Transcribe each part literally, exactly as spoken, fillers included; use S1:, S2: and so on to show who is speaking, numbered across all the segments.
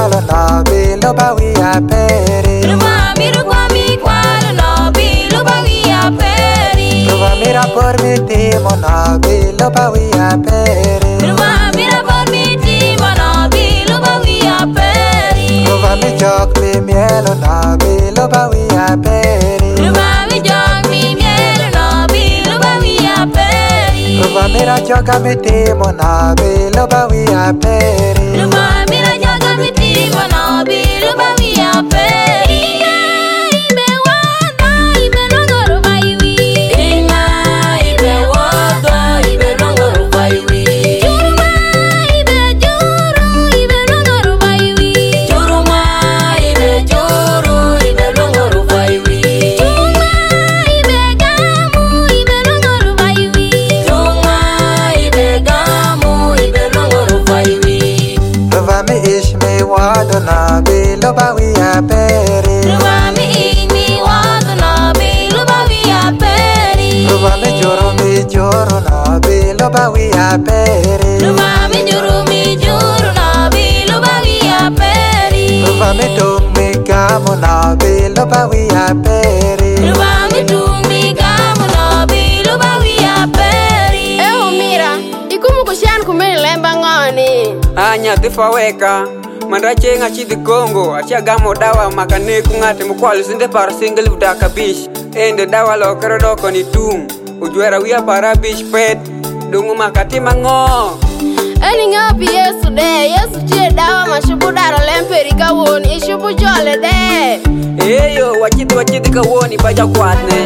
S1: mielo no bilo bawi aperi.
S2: Ruma mira kwa mi kwalo no bilo bawi aperi.
S1: Ruma mira por mi timo no bilo bawi aperi.
S2: Ruma mira por mi timo no bilo bawi aperi.
S1: Ruma mi jok mi mielo no bilo bawi aperi.
S2: Ruma mi jok mi mielo no bilo bawi aperi.
S1: Ruma mira joka mi timo no bilo bawi aperi.
S2: Ruma mira joka mi timo no bilo bawi aperi. Ibe wado ibe nongoro baiwi. Inga ibe wado ibe nongoro baiwi. Juruma ibe juru ibe nongoro baiwi. Juruma ibe juru ibe nongoro baiwi. Juma ibe gamu ibe nongoro baiwi. Juma ibe gamu ibe nongoro baiwi.
S1: Ruma mi ish mi wado no bilo bawi aperi.
S2: Ruma mi imi wado no bilo bawi aperi.
S1: Ruma mi juru mi juru no bilo bawi aperi.
S2: Ruma mi juru mi juru no bilo bawi aperi.
S1: Ruma mi tung mi gamu no bilo bawi aperi.
S2: Ruma mi tung mi gamu no bilo bawi aperi.
S3: Eh mira, ikumu kushan kumeni lemba ngoni.
S4: Anya tifaweka Manda chenga chidi Kongo Achia gamo dawa makane kungate Mukwali sinde para single vuda kabish Ende dawa lo kerodoko ni tum Ujuera wia para bish pet Dungu makati mango
S3: Eni ngapi Yesu de, Yesu chie dawa mashubu daro lemperi kawoni Ishubu jole de.
S4: Eyo wachidi wachidi kawoni baja kwatne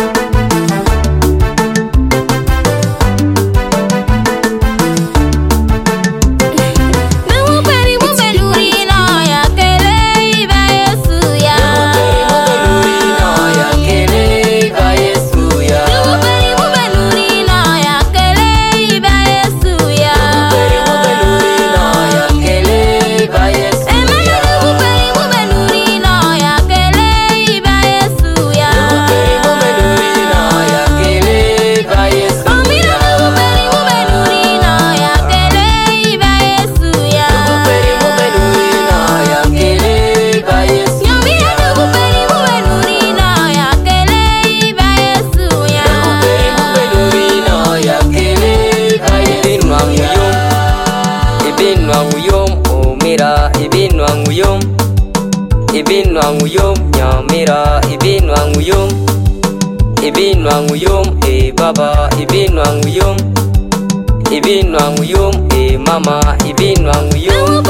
S5: Ibinwa nguyom nyamira ibinwa nguyom ibinwa nguyom e baba ibinwa nguyom ibinwa nguyom e mama ibinwa nguyom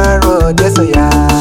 S1: road, yes, oh yeah.